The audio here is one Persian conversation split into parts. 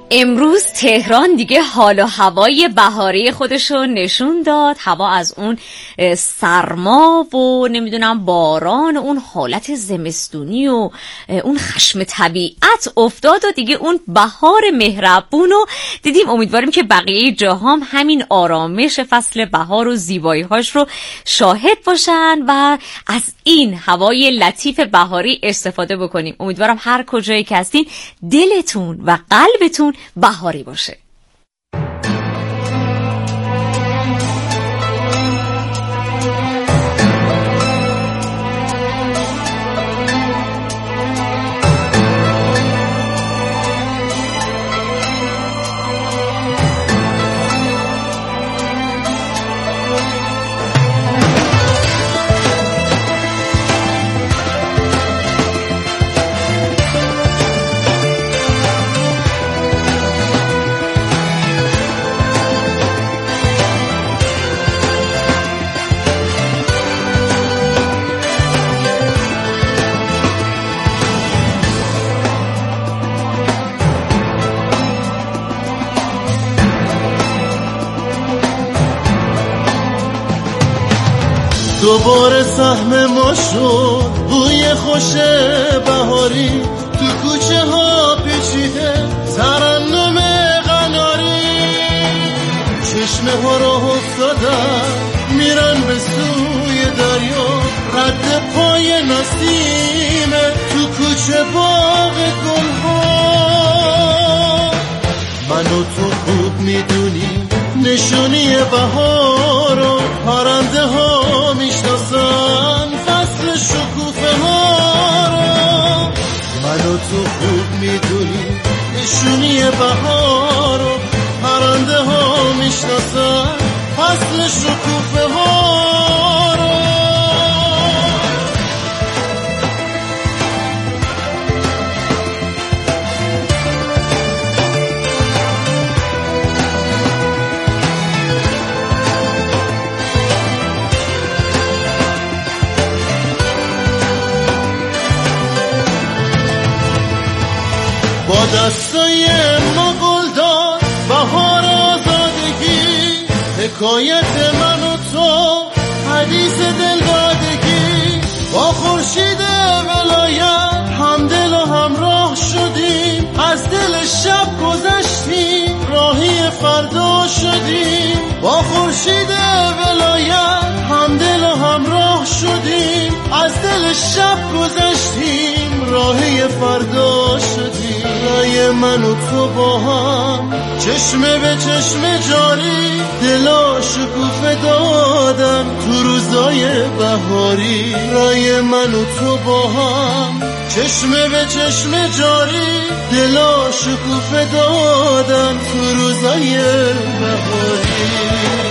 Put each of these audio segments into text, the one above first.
امروز تهران دیگه حال و هوای بهاری خودشو نشون داد. هوا از اون سرما و نمیدونم باران و اون حالت زمستونی و اون خشم طبیعت افتاد و دیگه اون بهار مهربون رو دیدیم. امیدواریم که بقیه جاهام همین آرامش فصل بهار و زیبایی‌هاش رو شاهد باشن و از این هوای لطیف بهاری استفاده بکنیم. امیدوارم هر کجایی که هستین دلتون و قلبتون بهاری باشه. دوباره سهم ما شد بوی خوش بهاری، تو کوچه ها پیچیده ترنم قناری، چشمه ها راه افتادن میرن به سوی دریا، رد پای نسیمه تو کوچه باغ گلها. من و تو خوب میدونی نشونی بهار و پرنده ها میشناسن فصل شکوفه ها رو. من و تو خوب میدونی نشونی بهار و پرنده ها میشناسن فصل شکوفه ها رو. با دستای ما گل داد بهار آزادگی، حکایت من و تو حدیث دلدادگی. با خورشید ولایت همدل و همراه شدیم، از دل شب گذشتیم راهی فردا شدیم. با خورشید ولایت همدل و همراه شدیم، از دل شب گذشتیم راهی فردا شدیم. رای من و تو با هم چشمه به چشمه جاری، دلا شکوفه دادن تو روزای بهاری. رای من و تو با هم چشمه به چشمه جاری، دلا شکوفه دادن تو روزای بهاری.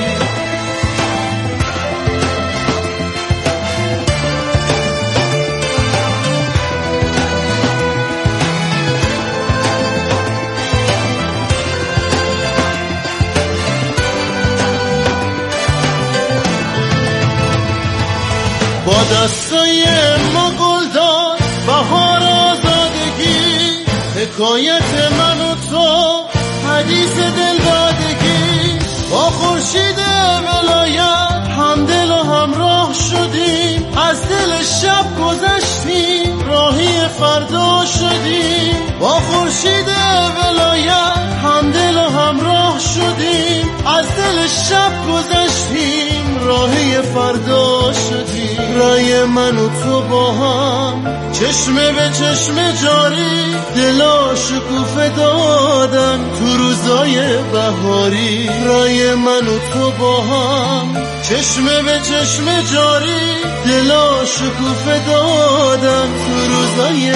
با دستای ما گل داد بهار آزادگی، حکایت من و تو حدیث دلدادگی. با خورشید ولایت همدل و همراه شدیم، از دل شب گذشتیم راهی فردا شدیم. با خورشید ولایت همدل و همراه شدیم، از دل شب گذشتیم راهی فردا شدیم. رای من و تو با هم چشمه به چشمه جاری، دلا شکوفه دادن تو روزای بهاری. رای من و تو با هم چشمه به چشمه جاری، دلا شکوفه دادن تو روزای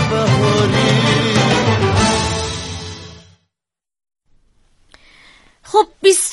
بهاری. خب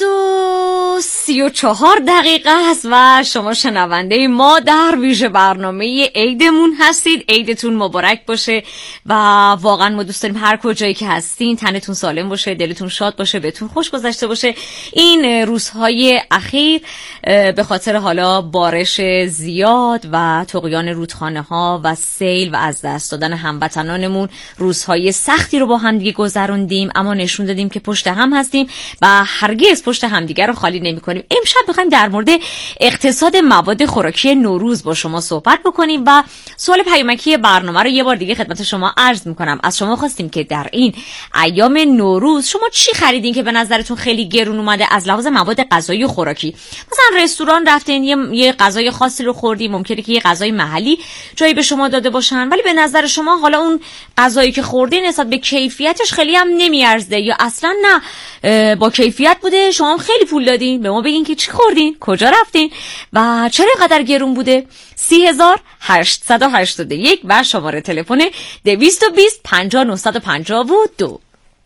34 دقیقه است و شما شنونده ما در ویژه برنامه عیدمون هستید. عیدتون مبارک باشه و واقعا ما دوست داریم هر کجایی که هستین تنتون سالم باشه، دلتون شاد باشه، بهتون خوش گذشته باشه. این روزهای اخیر به خاطر حالا بارش زیاد و طغیان رودخانه ها و سیل و از دست دادن هموطنانمون روزهای سختی رو با هم دیگه گذروندیم، اما نشون دادیم که پشت هم هستیم و هرگز پشت همدیگر رو خالی نمی‌کنیم. امشب بخوایم در مورد اقتصاد مواد خوراکی نوروز با شما صحبت بکنیم و سوال پیامکی برنامه رو یه بار دیگه خدمت شما عرض می‌کنم. از شما خواستیم که در این ایام نوروز شما چی خریدین که به نظرتون خیلی گرون اومده از لحاظ مواد غذایی و خوراکی؟ مثلا رستوران رفتین یه غذای خاصی رو خوردین، ممکنه که یه غذای محلی جایی به شما داده باشن، ولی به نظر شما حالا اون غذایی که خوردین نسبت به کیفیتش خیلی هم نمیارزه یا اصلا نه با کیفیت بوده، شما هم خیلی پول دادین. به ما بگین که چی خوردین، کجا رفتین و چرا اینقدر گرون بوده. 30881 و شماره تلفن 220 50 952.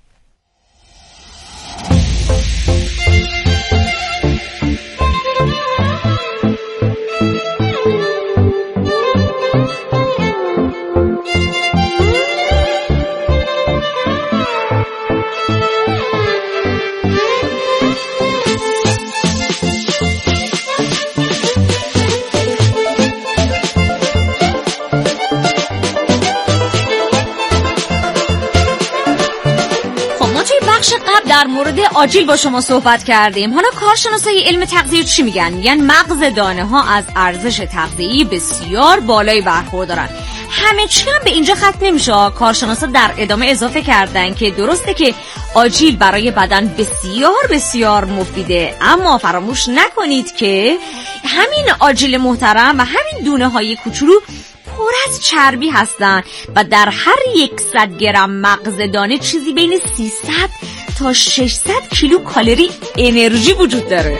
قبل در مورد آجیل با شما صحبت کردیم. حالا کارشناسای علم تغذیه چی میگن؟ میگن مغز دانه ها از ارزش تغذیه‌ای بسیار بالایی برخوردارن. همه چی هم به اینجا ختم نمیشه. کارشناسا در ادامه اضافه کردن که درسته که آجیل برای بدن بسیار بسیار مفیده، اما فراموش نکنید که همین آجیل محترم و همین دونه های کوچولو پر از چربی هستن و در هر 100 گرم مغز دانه چیزی بین 300 تا 600 کیلو کالری انرژی وجود داره.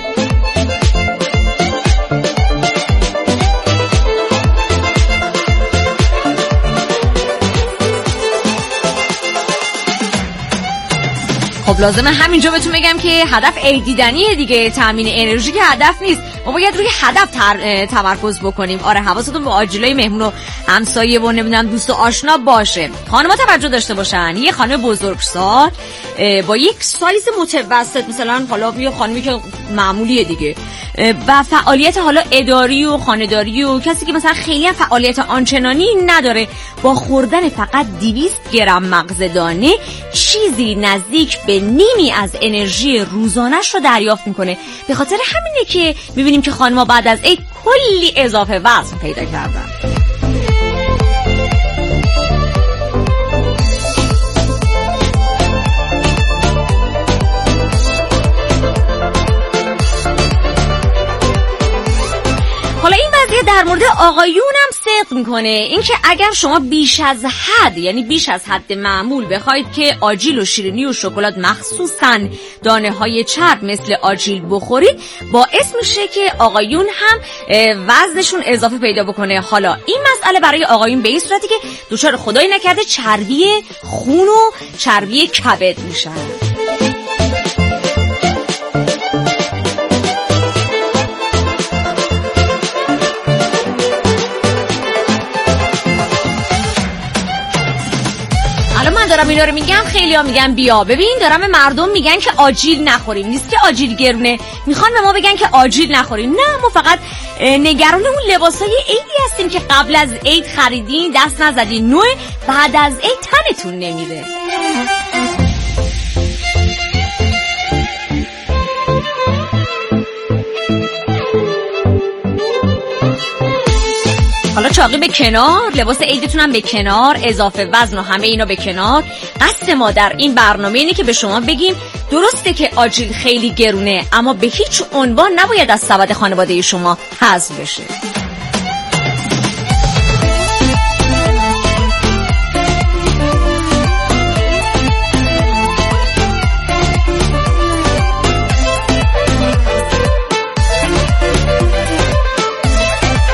خب لازمه همینجا بهتون بگم که هدف عید دیدنیه دیگه، تامین انرژی که هدف نیست. ما باید روی هدف تمرکز بکنیم. آره حواستون به آجیلای مهمون و همسایه و نمیدونم دوست و آشنا باشه. خانم‌ها توجه داشته باشن. یه خانم بزرگسال با یک سایز متوسط، مثلا حالا یه خانمی که معمولیه دیگه و فعالیت حالا اداری و خانه‌داری و کسی که مثلا خیلی هم فعالیت آنچنانی نداره، با خوردن فقط 200 گرم مغز دانه چیزی نزدیک به نیمی از انرژی روزانش رو دریافت میکنه. به خاطر همینه که میبینیم که خانم‌ها بعد از عید کلی اضافه وزن پیدا کردن. حالا این وضعیت در مورد آقایون هم صدق میکنه. اینکه اگر شما بیش از حد، یعنی بیش از حد معمول بخواید که آجیل و شیرینی و شکلات مخصوصاً دانه های چرب مثل آجیل بخورید، باعث میشه که آقایون هم وزنشون اضافه پیدا بکنه. حالا این مسئله برای آقایون به این صورتی که دچار خدای نکرده چربی خون و چربی کبد میشن. دارم اینا رو میگم، خیلی ها میگن بیا ببین دارم مردم میگن که آجیل نخوریم، نیست که آجیل گرونه، میخوان به ما بگن که آجیل نخوریم. نه، ما فقط نگران اون لباسای عیدی هستیم که قبل از عید خریدین، دست نزدین، نوع بعد از عید تنتون نمیره. حالا چاقی به کنار، لباس عیدتون هم به کنار، اضافه وزن و همه اینا به کنار. قصد ما در این برنامه اینه که به شما بگیم درسته که آجیل خیلی گرونه، اما به هیچ عنوان نباید از سبد خانواده شما حذف بشه.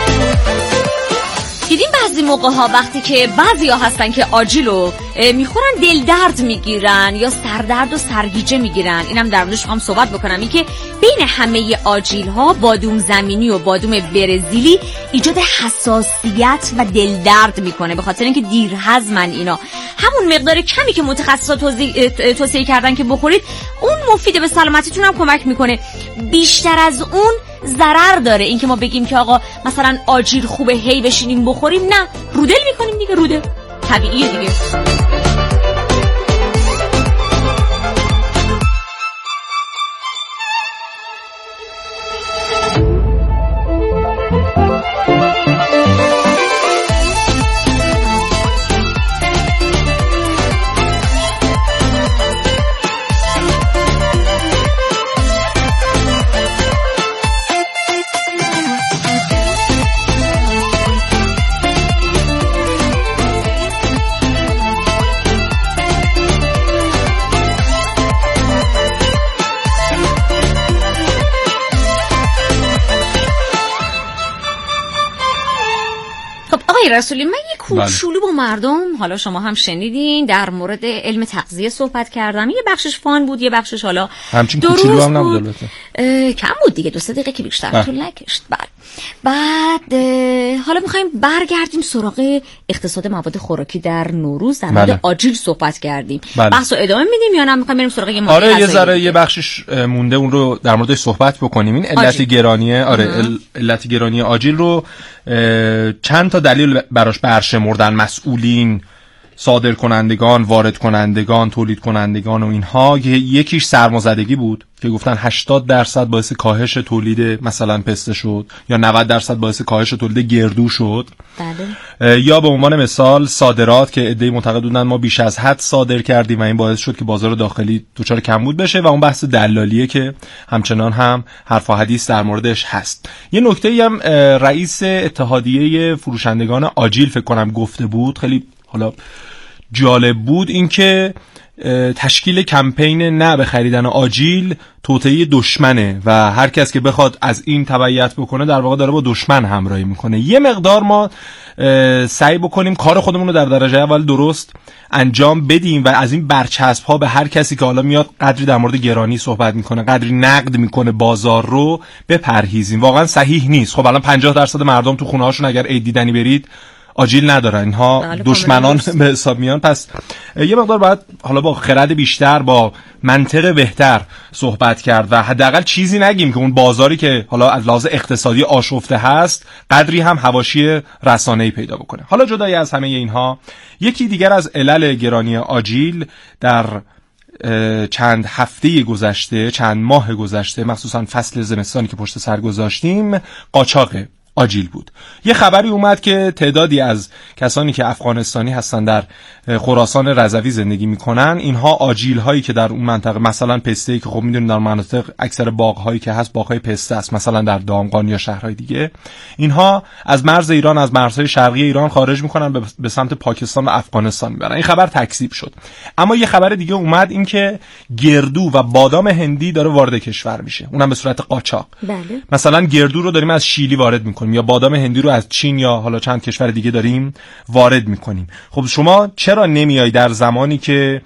موقع ها وقتی که بعضی ها هستن که آجیلو میخورن دل درد میگیرن یا سردرد و سرگیجه میگیرن. اینم در موردش میخوام صحبت بکنم. این که بین همه آجیل ها بادوم زمینی و بادوم برزیلی ایجاد حساسیت و دل درد میکنه، به خاطر اینکه دیر هضمن اینا. همون مقدار کمی که متخصصا توصیه کردن که بخورید اون مفیده، به سلامتیتون هم کمک میکنه. بیشتر از اون ضرر داره. این که ما بگیم که آقا مثلا آجیل خوبه هی بشینیم بخوریم، نه، رودل میکنیم دیگه. رودل طبیعیه دیگه. رسولی، من یک کوچولو با مردم، حالا شما هم شنیدین، در مورد علم تغذیه صحبت کردم. یه بخشش فان بود، یه بخشش حالا همچین کوچولو هم نبود، کم بود دیگه، 2-3 دقیقه که بیشتر طول نکشت. بعد حالا میخوایم برگردیم سراغ اقتصاد مواد خوراکی در نوروز. در مورد آجیل صحبت کردیم. بحثو ادامه میدیم یا نه میخوایم بریم سراغ یه موضوع؟ آره، یه ذره یه بخشش مونده، اون رو در موردش صحبت بکنیم. این علت گرانی، علت گرانی آجیل رو چند تا دلیل براش برشمردن. مسئولین، صادر کنندگان، وارد کنندگان، تولید کنندگان و اینها. یکیش سرمازدگی بود که گفتن 80% باعث کاهش تولید مثلا پسته شد، یا 90% باعث کاهش تولید گردو شد. بله. یا به عنوان مثال صادرات که عده‌ای معتقد بودن ما بیش از حد صادر کردیم و این باعث شد که بازار داخلی دچار کمبود بشه. و اون بحث دلالیه که همچنان هم حرف و حدیث در موردش هست. یه نکته‌ای هم رئیس اتحادیه فروشندگان آجیل فکر کنم گفته بود، خیلی حالا جالب بود، این که تشکیل کمپین نه به خریدن آجیل توطئه دشمنه و هر کس که بخواد از این تبعیت بکنه در واقع داره با دشمن همراهی میکنه. یه مقدار ما سعی بکنیم کار خودمون رو در درجه اول درست انجام بدیم و از این برچسب ها به هر کسی که حالا میاد قدری در مورد گرانی صحبت میکنه، قدری نقد میکنه بازار رو، بپرهیزیم. واقعا صحیح نیست. خب الان 50% مردم تو خونه هاشون اگر عید دیدنی برید آجیل ندارن، اینها دشمنان به حساب میان. پس یه مقدار باید حالا با خرد بیشتر، با منطق بهتر صحبت کرد و حداقل چیزی نگیم که اون بازاری که حالا از لحاظ اقتصادی آشفته هست قدری هم حواشی رسانه‌ای پیدا بکنه. حالا جدای از همه اینها، یکی دیگر از علل گرانی آجیل در چند هفته گذشته، چند ماه گذشته، مخصوصا فصل زمستانی که پشت سر گذاشتیم، قاچاق آجیل بود. یه خبری اومد که تعدادی از کسانی که افغانستانی هستن در خراسان رضوی زندگی میکنن، اینها آجیل هایی که در اون منطقه، مثلا پسته‌ای که خب میدونیم در مناطق اکثر باغ هایی که هست باغ های پسته است، مثلا در دامغان یا شهرهای دیگه، اینها از مرز ایران، از مرزهای شرقی ایران خارج میکنن به سمت پاکستان و افغانستان میبرن. این خبر تکذیب شد. اما یه خبر دیگه اومد، این که گردو و بادام هندی داره وارد کشور میشه، اونم به صورت قاچاق. بله. مثلا گردو رو داریم از شیلی وارد میکنیم یا بادام هندی رو از چین یا حالا چند کشور دیگه داریم وارد میکنیم. خب شما چرا نمیای در زمانی که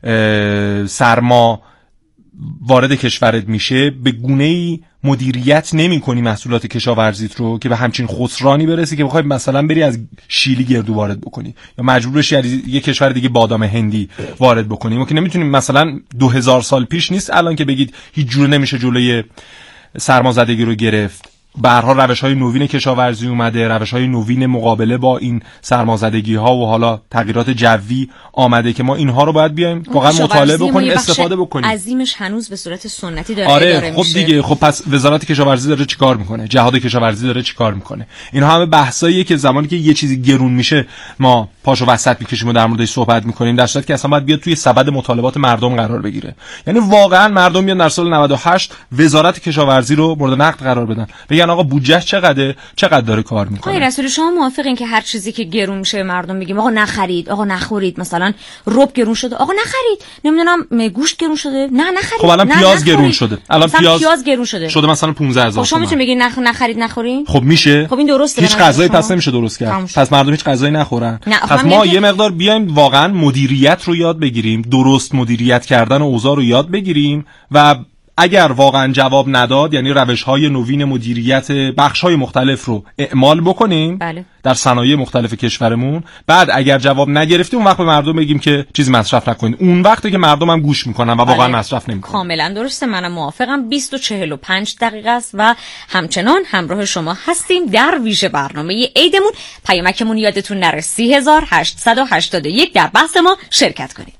سرما وارد کشورت میشه به گونه‌ای مدیریت نمی‌کنی محصولات کشاورزیت رو که به همچین خسرانی برسی که بخوای مثلا بری از شیلی گردو وارد بکنی یا مجبور بشی از یک کشور دیگه بادام هندی وارد بکنی؟ ما که نمیتونیم، مثلا 2000 سال پیش نیست الان که بگید هیچ جور نمیشه جلوی سرمازدگی رو گرفت. به هر حال روش‌های نوین کشاورزی اومده، روش‌های نوین مقابله با این سرمازدگی‌ها و حالا تغییرات جوی آمده که ما اینها رو باید بیایم واقعا مطالعه بکنیم، استفاده بکنیم. عظیمش هنوز به صورت سنتی داره اداره میشه. خب دیگه، خب پس وزارت کشاورزی داره چیکار میکنه؟ جهاد کشاورزی داره چیکار میکنه؟ اینها همه بحثاییه که زمانی که یه چیزی گرون میشه ما پاشو وسط میکشیم و در موردش صحبت میکنیم، در صورتی که اصلا باید بیاد توی سبد مطالبات مردم قرار بگیره. یعنی واقعا مردم بیان در سال 98 وزارت کشاورزی رو مورد نقد قرار بدن، بگن آقا بودجه چقدر داره کار میکنه. آقای رسولی، شما موافقین که هر چیزی که گرون میشه مردم بگیم آقا نخرید، آقا نخورید؟ مثلا رب گرون شده، آقا نخرید. نمیدونم گوشت گرون شده، نه نخرید. خب الان پیاز گرون شده، الان پیاز گرون شده مثلا 15000. خب شما میتونید بگید نخرید نخورین؟ خب میشه. خب این درسته. هیچ غذایی پس نمیشه درست کرد. پس مردم هیچ غذایی نخورن. پس ما یه مقدار بیایم واقعا مدیریت رو یاد بگیریم، درست مدیریت کردن اوضاع رو یاد بگیریم و اگر واقعا جواب نداد، یعنی روش‌های نوین مدیریت بخش‌های مختلف رو اعمال بکنیم بله. در صنایع مختلف کشورمون. بعد اگر جواب نگرفتیم اون وقت به مردم بگیم که چیز مصرف نکنید. اون وقتی که مردم هم گوش میکنن و واقعا مصرف نمیکنن. کاملا درسته، منم موافقم. 20:45 است و همچنان همراه شما هستیم در ویژه برنامه عیدمون. پیامکمون یادتون نره 3881 در بحث ما شرکت کنید.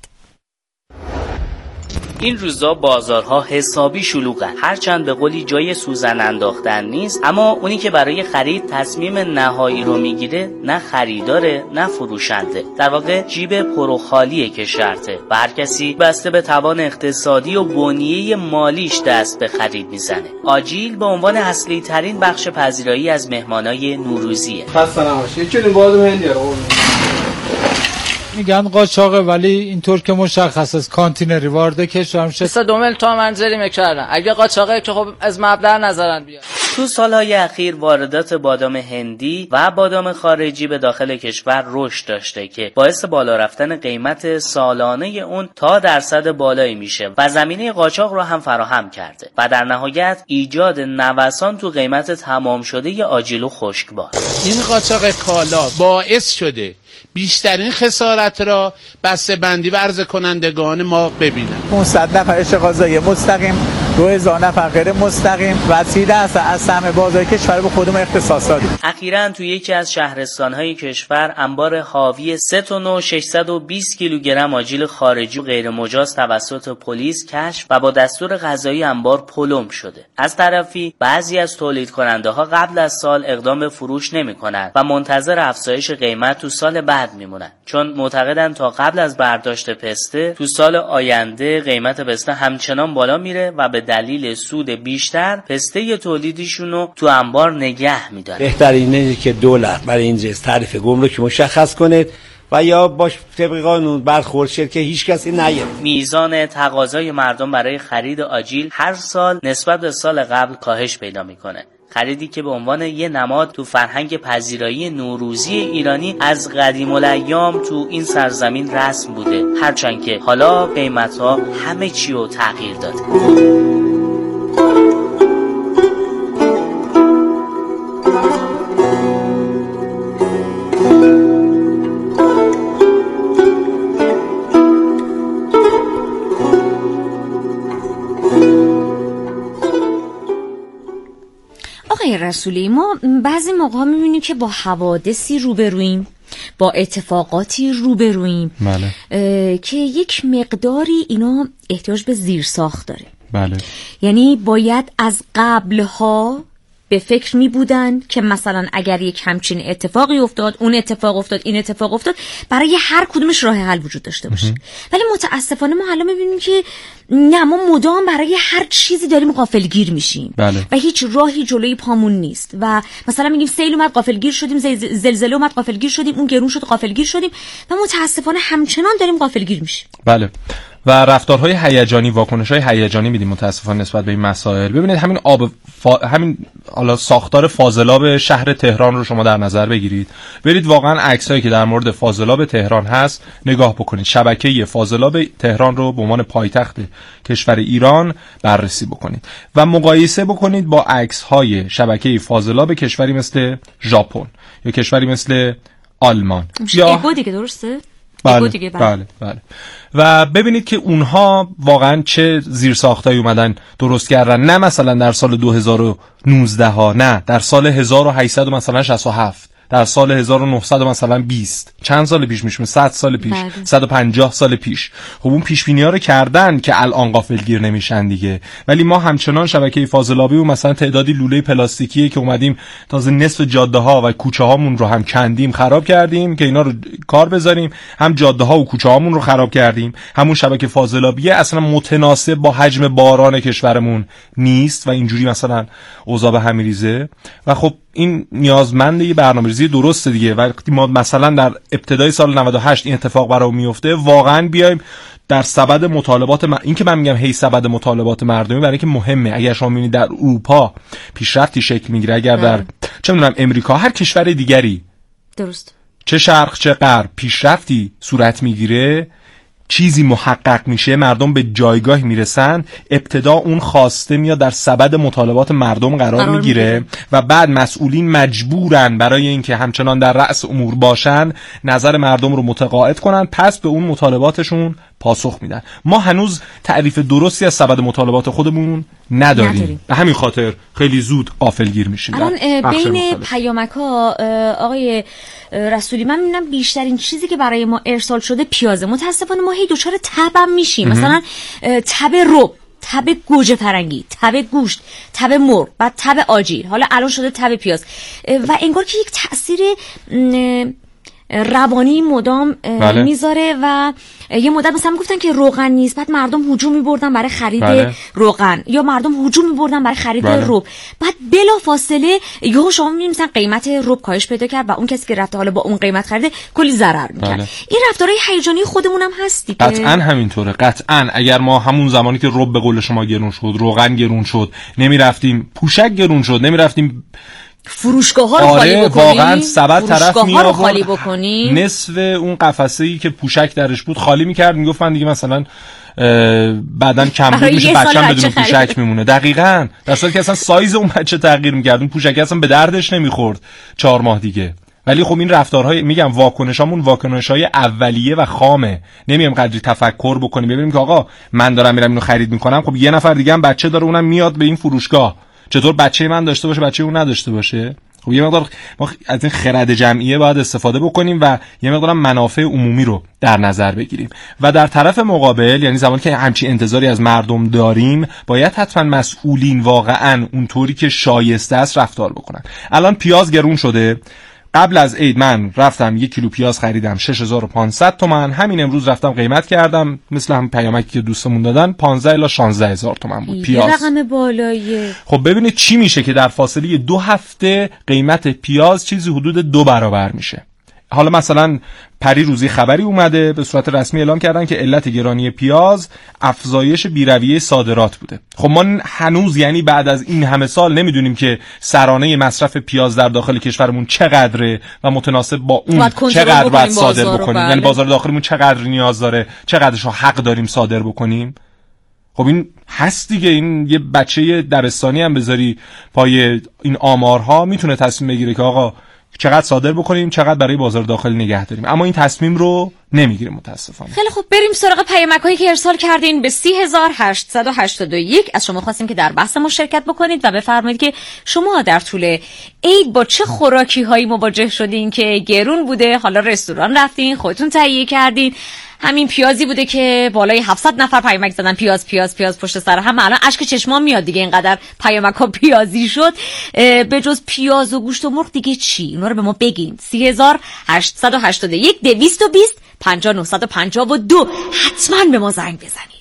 این روزا بازارها حسابی شلوغن. هرچند به قولی جای سوزن انداختن نیست، اما اونی که برای خرید تصمیم نهایی رو میگیره نه خریداره نه فروشنده. در واقع جیب پر و خالیه که شرطه و هر کسی بسته به توان اقتصادی و بنیه مالیش دست به خرید میزنه. آجیل به عنوان اصلی ترین بخش پذیرایی از مهمانای نوروزیه. خسته نباشید. چون بازم هندیه رو میگن قاچاقه، ولی اینطور که مشخص است کانتینری وارد کشور میشه 22 میلیون تومان جریمه کردن. اگه قاچاقه که خب از مبلغ نظرن بیاد. تو سالهای اخیر واردات بادام هندی و بادام خارجی به داخل کشور رشد داشته که باعث بالا رفتن قیمت سالانه اون تا درصد بالایی میشه و زمینه قاچاق رو هم فراهم کرده و در نهایت ایجاد نوسان تو قیمت تمام شده آجیل و خشکبار. این قاچاق کالا باعث شده بیشترین خسارت را بسته‌بندی و عرضه کنندگان ما ببینن. 500 نفر اشغازای مستقیم، 2000 نفر غیر مستقیم وسیله است از سهم بازار کشور به خودمون اختصاص دادیم. اخیراً توی یکی از شهرستان‌های کشور انبار حاوی 3 تن و 620 کیلوگرم آجیل خارجی و غیر مجاز توسط پلیس کشف و با دستور قضایی انبار پلم شده. از طرفی بعضی از تولید کننده‌ها قبل از سال اقدام به فروش نمی‌کنند و منتظر افزایش قیمت تو سال بعد میمونن، چون معتقدن تا قبل از برداشت پسته تو سال آینده قیمت پسته همچنان بالا میره و به دلیل سود بیشتر پسته تولیدیشونو تو انبار نگه میدارن. بهترینه که دولت برای این جنس تعرفه گمرک مشخص کنه و یا باش طبق قانون برخورد شه که هیچ کسی نیاد. میزان تقاضای مردم برای خرید آجیل هر سال نسبت به سال قبل کاهش پیدا میکنه. خریدی که به عنوان یه نماد تو فرهنگ پذیرایی نوروزی ایرانی از قدیم الایام تو این سرزمین رسم بوده، هرچند که حالا قیمت‌ها همه چی رو تغییر داده. آقای رسولی، ما بعضی موقع می‌بینیم که با حوادثی روبرویم، با اتفاقاتی روبرویم که یک مقداری اینا احتیاج به زیرساخت داره. بله. یعنی باید از قبلها به فکر می بودن که مثلا اگر یک همچین اتفاقی افتاد، اون اتفاق افتاد، این اتفاق افتاد، برای هر کدومش راه حل وجود داشته باشه. ولی متاسفانه ما حالا می‌بینیم که نه، ما مدام برای هر چیزی داریم غافلگیر میشیم. بله. و هیچ راهی جلوی پامون نیست و مثلا میگیم سیل اومد غافلگیر شدیم، زلزله اومد غافلگیر شدیم، اون گرون شد غافلگیر شدیم و متاسفانه همچنان داریم غافلگیر میشیم. بله. و رفتارهای هیجانی، واکنش‌های هیجانی میدیم متاسفانه نسبت به این مسائل. ببینید همین همین حالا ساختار فاضلاب شهر تهران رو شما در نظر بگیرید. برید واقعا عکسایی که در مورد فاضلاب تهران هست نگاه بکنید. شبکه فاضلاب تهران رو به عنوان پایتخت کشور ایران بررسی بکنید و مقایسه بکنید با عکس‌های شبکه فاضلاب کشوری مثل ژاپن یا کشوری مثل آلمان. یا دیگه درسته؟ بله. و ببینید که اونها واقعا چه زیرساختایی اومدن درست کردن، نه مثلا در سال 2019 ها، نه در سال 1800 مثلا 67، در سال 1900 مثلا 20 چند سال پیش میشه، 100 سال پیش، 150 سال پیش. خب اون پیش بینی‌ها رو کردن که الان غافلگیر نمیشن دیگه. ولی ما همچنان شبکه فاضلابی و مثلا تعدادی لوله پلاستیکیه که اومدیم تازه نصف جاده‌ها و کوچه‌هامون رو هم کندیم، خراب کردیم که اینا رو کار بذاریم، هم جاده‌ها و کوچه‌هامون رو خراب کردیم. همون شبکه فاضلابیه اصلا متناسب با حجم باران کشورمون نیست و اینجوری مثلا اوضاع به هم میریزه و خب این نیازمند یه برنامه‌ریزی درسته دیگه. وقتی ما مثلا در ابتدای سال 98 این اتفاق برام میفته، واقعا بیایم در سبد مطالبات این که من میگم هی سبد مطالبات مردمی، برای اینکه مهمه. اگر شما میبینید در اروپا پیشرفتی شکل میگیره، اگر در چه میدونم امریکا، هر کشور دیگری درست چه شرق چه غرب پیشرفتی صورت میگیره، چیزی محقق میشه، مردم به جایگاه میرسن، ابتدا اون خواسته میاد در سبد مطالبات مردم قرار میگیره و بعد مسئولین مجبورن برای اینکه همچنان در رأس امور باشن نظر مردم رو متقاعد کنن، پس به اون مطالباتشون پاسخ میدن. ما هنوز تعریف درستی از سبد مطالبات خودمون نداریم. به همین خاطر خیلی زود غافلگیر میشیم. الان بین پیامک‌ها آقای رسولی من میبینم بیشترین چیزی که برای ما ارسال شده پیازه. متاسفانه ما هی دچار تبم میشیم. مثلا تب رب، تب گوجه فرنگی، تب گوشت، تب مرغ، بعد تب آجیل، حالا الان شده تب پیاز و انگار که یک تأثیر روانی مدام میذاره و یه مدت مثلا گفتن که روغن نیست، بعد مردم هجوم میبردن برای خرید روغن یا مردم هجوم میبردن برای خرید رب، بعد بلا فاصله یهو شما میبینید مثلا قیمت رب کاهش پیدا کرد و اون کسی که رفته حالا با اون قیمت خریده کلی ضرر میکنه. این رفتارهای هیجانی خودمون هم هست دیگه. قطعا همینطوره. قطعا اگر ما همون زمانی که رب به قول شما گرون شد، روغن گرون شد، نمیرفتیم، پوشک گرون شد، نمیرفتیم فروشگاه‌ها رو خالی بکنیم، واقعا سبد طرف میاد خالی بکنیم، نصف اون قفسه‌ای که پوشک درش بود خالی می‌کرد، میگفتن دیگه مثلا بعدن کمبود میشه، بچه‌م بدون پوشک میمونه. دقیقاً در صورتی که اصلا سایز اون بچه تغییر می‌کرد، اون پوشک اصلا به دردش نمی‌خورد 4 ماه دیگه. ولی خب این رفتارهای میگم واکنشامون واکنش‌های اولیه و خامه. نمیام قدری تفکر بکنیم ببینیم که آقا من دارم میرم اینو خرید می‌کنم، خب یه نفر دیگه هم بچه داره اونم میاد به این فروشگاه، چطور بچه من داشته باشه بچه اون نداشته باشه؟ خب یه مقدار ما از این خرد جمعیه باید استفاده بکنیم و یه مقدار منافع عمومی رو در نظر بگیریم و در طرف مقابل، یعنی زمانی که همچین انتظاری از مردم داریم، باید حتما مسئولین واقعا اونطوری که شایسته است رفتار بکنن. الان پیاز گرون شده. قبل از عید من رفتم 1 کیلو پیاز خریدم 6500 تومان، همین امروز رفتم قیمت کردم مثل هم پیامکی که دوستمون دادن 15 الی 16000 تومان بود پیاز. یه رقم بالاییه. خب ببینید چی میشه که در فاصله 2 هفته قیمت پیاز چیزی حدود 2 برابر میشه. حالا مثلا پری روزی خبری اومده به صورت رسمی اعلام کردن که علت گرانی پیاز افزایش بی‌رویه صادرات بوده. خب ما هنوز یعنی بعد از این همه سال نمیدونیم که سرانه مصرف پیاز در داخل کشورمون چقدره و متناسب با اون چقدر باید صادر بکنیم. یعنی بازار داخلیمون چقدر نیاز داره، چقدرش رو حق داریم صادر بکنیم. خب این هست دیگه. این یه بچه دبستانی هم بذاری پای این آمارها میتونه تصمیم بگیره که آقا چقدر صادر بکنیم، چقدر برای بازار داخلی نگه داریم، اما این تصمیم رو نمیگیره متاسفانه. خیلی خوب، بریم سراغ پیامک‌هایی که ارسال کردین به 30881. از شما خواستیم که در بحث ما شرکت بکنید و بفرمایید که شما در طول عید با چه خوراکی‌هایی مواجه شدین که گرون بوده، حالا رستوران رفتین، خودتون تهیه کردین، همین پیازی بوده که بالای 700 نفر پیامک زدن پیاز پیاز پیاز پشت سر هم. الان اشک چشمام میاد دیگه، اینقدر پیامک‌ها پیازی شد. به جز پیاز و گوشت و مرغ دیگه چی؟ اونا رو به ما بگین. 30881 220 5952 حتما به ما زنگ بزنید.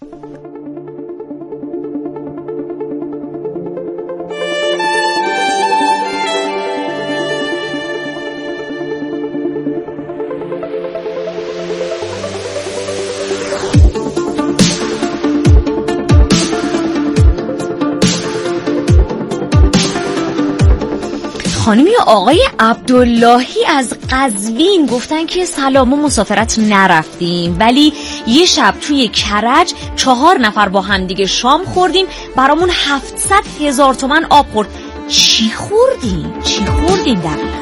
خانمی آقای عبداللهی از قزوین گفتن که سلام، ما مسافرت نرفتیم ولی یه شب توی کرج 4 نفر با هم دیگه شام خوردیم، برامون 700,000 تومان آب خورد. چی خوردیم دقیقا؟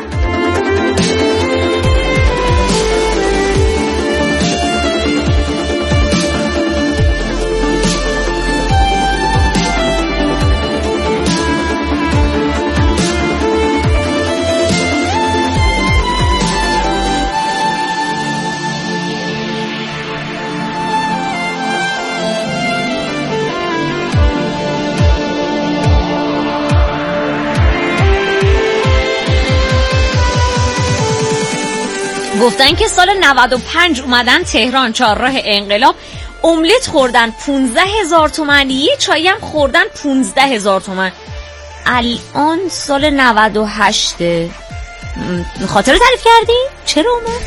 گفتن که سال 95 اومدن تهران چهارراه انقلاب، املت خوردن 15,000 تومان، یه چایی هم خوردن 15,000 تومان. الان سال 98 خاطره تعریف کردی؟ چرا اومد؟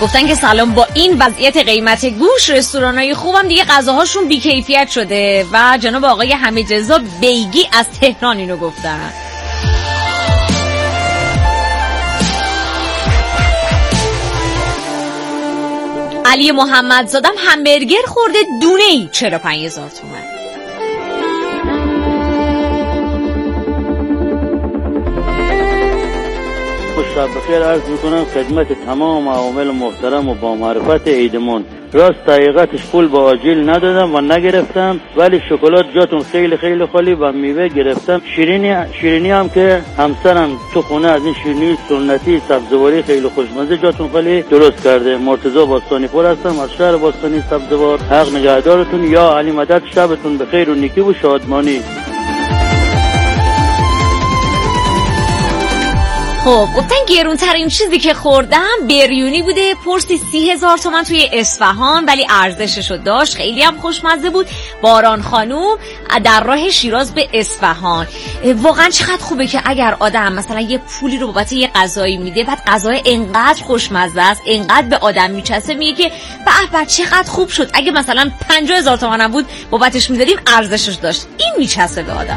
گفتن که سلام، با این وضعیت قیمت گوش رستورانای خوبم دیگه غذاهاشون بی‌کیفیت شده. و جناب آقای حمیدرضا بیگی از تهران اینو گفتن. علی محمدزادم همبرگر خورده دونه‌ای 45,000 تومان. شب بخیر عرض میکنم خدمت تمام عوامل محترم و با معرفت عیدمون. راست حقیقتش پول با آجیل ندادم و نگرفتم، ولی شکلات جاتون خیلی خیلی خالی و میوه گرفتم. شیرینی هم که همسرم تو خونه از این شیرینی سنتی سبزواری خیلی خوشمزه جاتون خالی درست کرده. مرتضی باستانی پور هستم از شهر باستانی سبزوار. حق نگهدارتون. یا علی مدد. شبتون بخیر و نیکی و شادمانی. خب گفتن گرونترین چیزی که خوردم بریونی بوده، پرسی 30,000 تومان توی اصفهان، ولی ارزششو داشت، خیلی هم خوشمزه بود. باران خانوم در راه شیراز به اصفهان. واقعا چقدر خوبه که اگر آدم مثلا یه پولی رو بابت یه غذایی میده، بعد غذای انقدر خوشمزه است، انقدر به آدم میچسه، میگه که به چقدر خوب شد. اگه مثلا 50,000 تومان هم بود بابتش میدادیم، ارزشش داشت. این میچسه به آدم.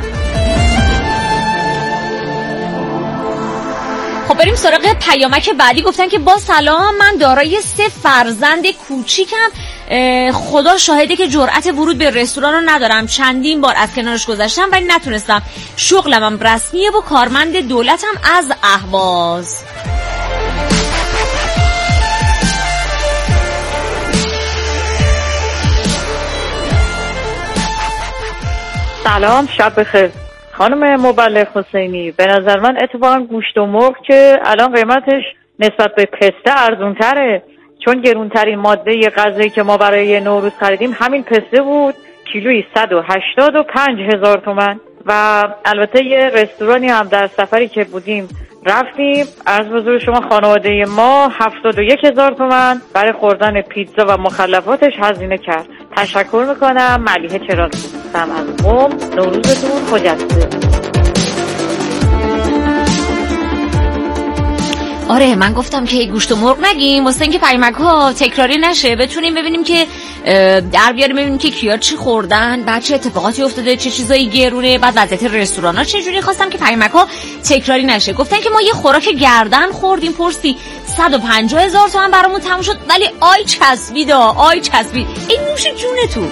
خب بریم سراغ پیامک بعدی. گفتن که با سلام، من دارای 3 فرزند کوچیکم. خدا شاهده که جرأت ورود به رستوران رو ندارم. چندین بار از کنارش گذشتم ولی نتونستم. شغلم هم رسمیه و کارمند دولتم از اهواز. سلام، شب بخیر خانم مبلغ حسینی. به نظر من اتفاقا گوشت و مرغ که الان قیمتش نسبت به پسته ارزون تره، چون گرونترین ماده غذایی که ما برای نوروز خریدیم همین پسته بود، کیلویی 185,000 تومان. و البته یه رستورانی هم در سفری که بودیم رفتیم، عرض حضور شما خانواده ما 71,000 تومان برای خوردن پیتزا و مخلفاتش هزینه کرد. تشکر میکنم. ملیحه چراغی هستم از قم. نوروزتون خجسته. آره من گفتم که گوشت و مرغ نگیم واسه اینکه پیامک ها تکراری نشه، بتونیم ببینیم که در بیاریم، ببینیم که کیا چی خوردن، بعد چه اتفاقاتی افتاده، چه چیزایی گرونه، بعد وضعیت رستوران ها چجوری. خواستم که پیامک ها تکراری نشه. گفتن که ما یه خوراک گردن خوردیم، پرسی 150,000 تومان برامون تموم شد، ولی آی چسبید، آی چسبید. این نوش جونه تو.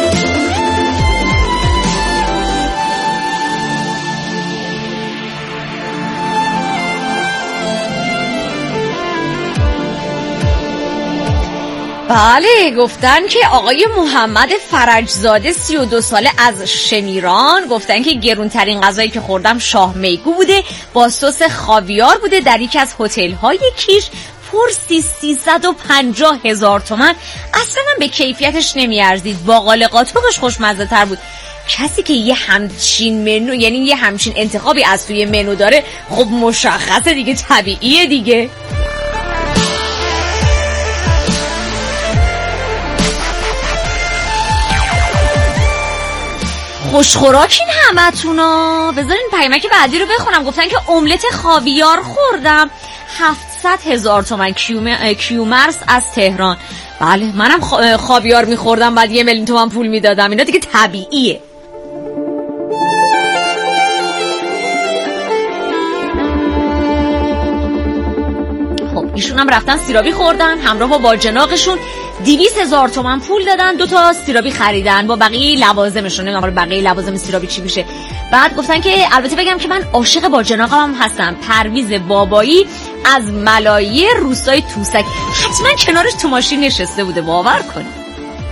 بله گفتن که آقای محمد فرجزاده 32 ساله از شمیران گفتن که گرونترین غذایی که خوردم شاه میگو بوده با سس خاویار بوده در یکی از هتل‌های کیش، پرسی 350,000 تومان. اصلا به کیفیتش نمیارزید. باقاله قاطقش خوشمزه تر بود. کسی که یه همچین منو، یعنی یه همچین انتخابی از توی منو داره، خب مشخصه دیگه، طبیعیه دیگه. خوشخوراکین همتونا. بذارین پیامک بعدی رو بخونم. گفتن که املت خاویار خوردم 700,000 تومان. کیومرس از تهران. بله منم خاویار میخوردم بعد 1,000,000 تومان پول میدادم. اینا دیگه طبیعیه. خب ایشون هم رفتن سیرابی خوردن، همراه با باجناقشون 200,000 تومان پول دادن، 2 تا سیرابی خریدن با بقیه لوازمشون. نمیدونم بقیه لوازم سیرابی چی میشه. بعد گفتن که البته بگم که من عاشق باجناقم هم هستم، پرویز بابایی از ملایه روستای توسک. حتما کنارش تو ماشین نشسته بوده، باور کنید.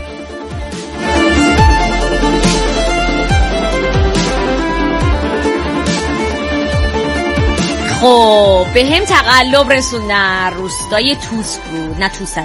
خب به هم تقلب رسوندن. روستای توسک بود، نه توسک.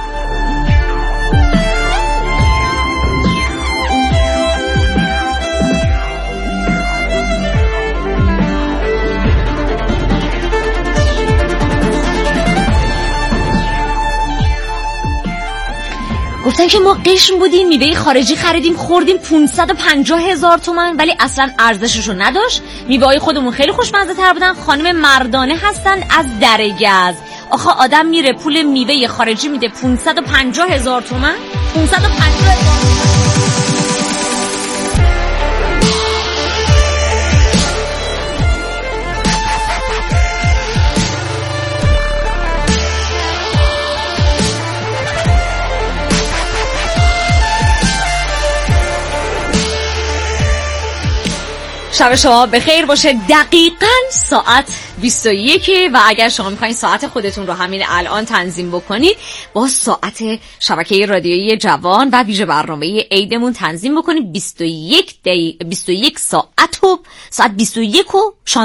گفتن که ما قشم بودیم، میوه خارجی خریدیم خوردیم 550,000 تومان، ولی اصلا ارزششو نداشت. میوه‌های خودمون خیلی خوشمزه تر بودن. خانم مردانه هستن از درگز. آخه آدم میره پول میوه خارجی میده 550,000 تومان. 550,000. شب شما بخیر باشه. دقیقاً ساعت 21 و اگر شما میخواین ساعت خودتون رو همین الان تنظیم بکنید با ساعت شبکه رادیویی جوان و ویژه برنامه عیدمون تنظیم بکنید. 21 ساعت و ساعت 21 و